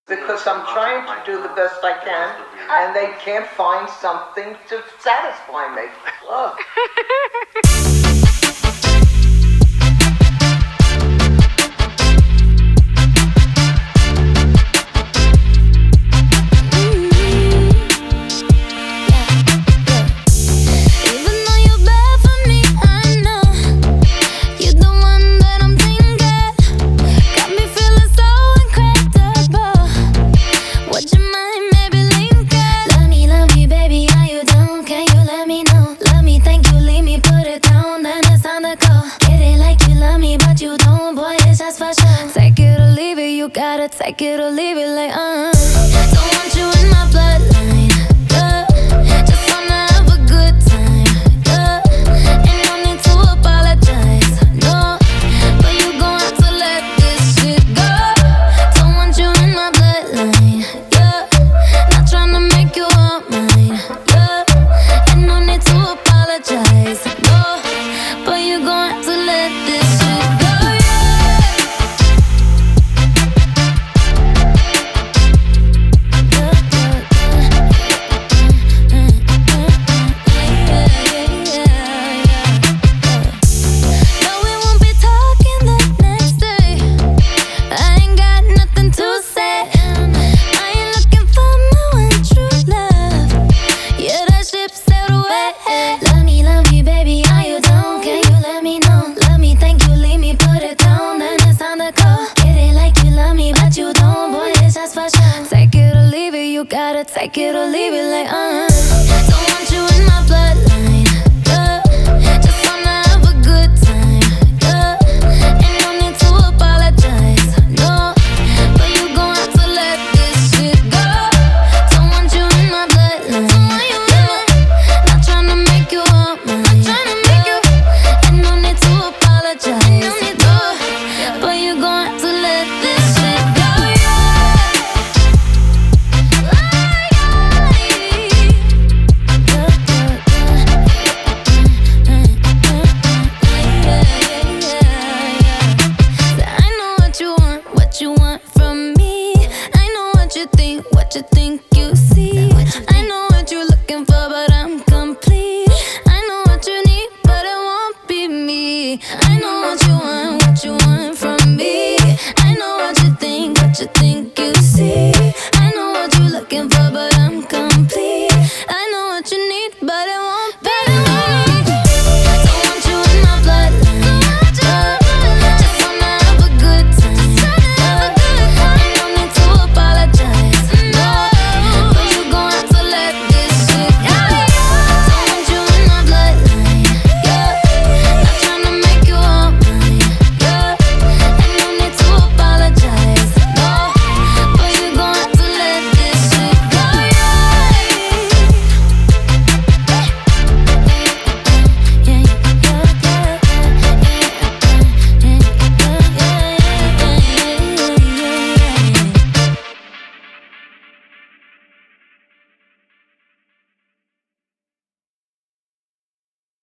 because I'm trying to do the best I can, and they can't find something to satisfy me. Look. Gotta take it or leave it like, don't want you in my bloodline, yeah. Just wanna have a good time, yeah. Ain't no need to apologize, no. But you gon' have to let this shit go. Don't want you in my bloodline, yeah. Not tryna make you all mine, yeah. Ain't no need to apologize, no. But you gon' have to let this shit go. Gotta take it or leave it like, don't want you in my bloodline, yeah. Just wanna have a good time, yeah. Ain't no need to apologize, no. But you gon' have to let this shit go. Don't want you in my bloodline, yeah. Not tryna make you all mine, yeah. Ain't no need to apologize, no. But you gon' have to let this shit go. What you think you see? I know what you're looking for, but I'm complete. I know what you need, but it won't be me. I know what you want from me. I know what you think you see.